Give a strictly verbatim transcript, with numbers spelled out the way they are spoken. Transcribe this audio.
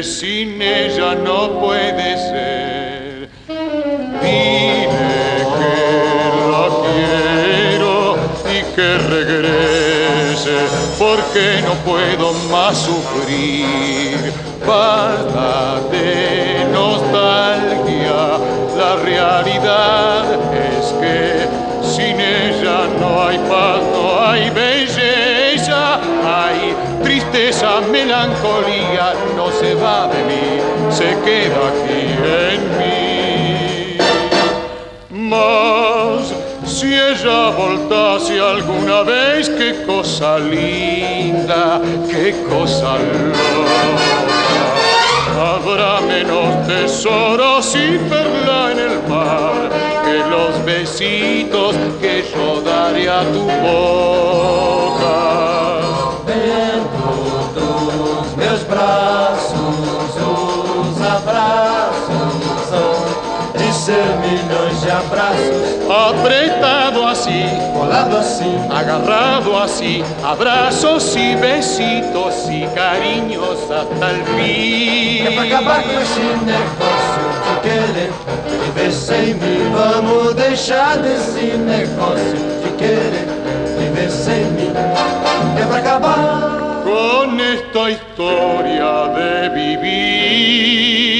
sin ella no puede ser. Dile que la quiero y que regrese, porque no puedo más sufrir. Basta de nostalgia, la realidad es que sin ella no hay paz, no hay belleza, hay tristeza, melancolía, no se va de mí, se queda aquí en mí. Mas si ella voltase alguna vez, qué cosa linda, qué cosa loca. Habrá menos tesoros y perla en el mar que los besitos que yo daré a tu boca. Dentro dos meus braços, os abraços são de ser milhões de abraços. Apretado así, Colado assim, agarrado así, abrazos y besitos y cariños hasta el fin. é pra acabar com esse negócio de querer viver sem mim. Vamos deixar desse negócio de querer viver sem mim. É pra acabar con esta historia de vivir.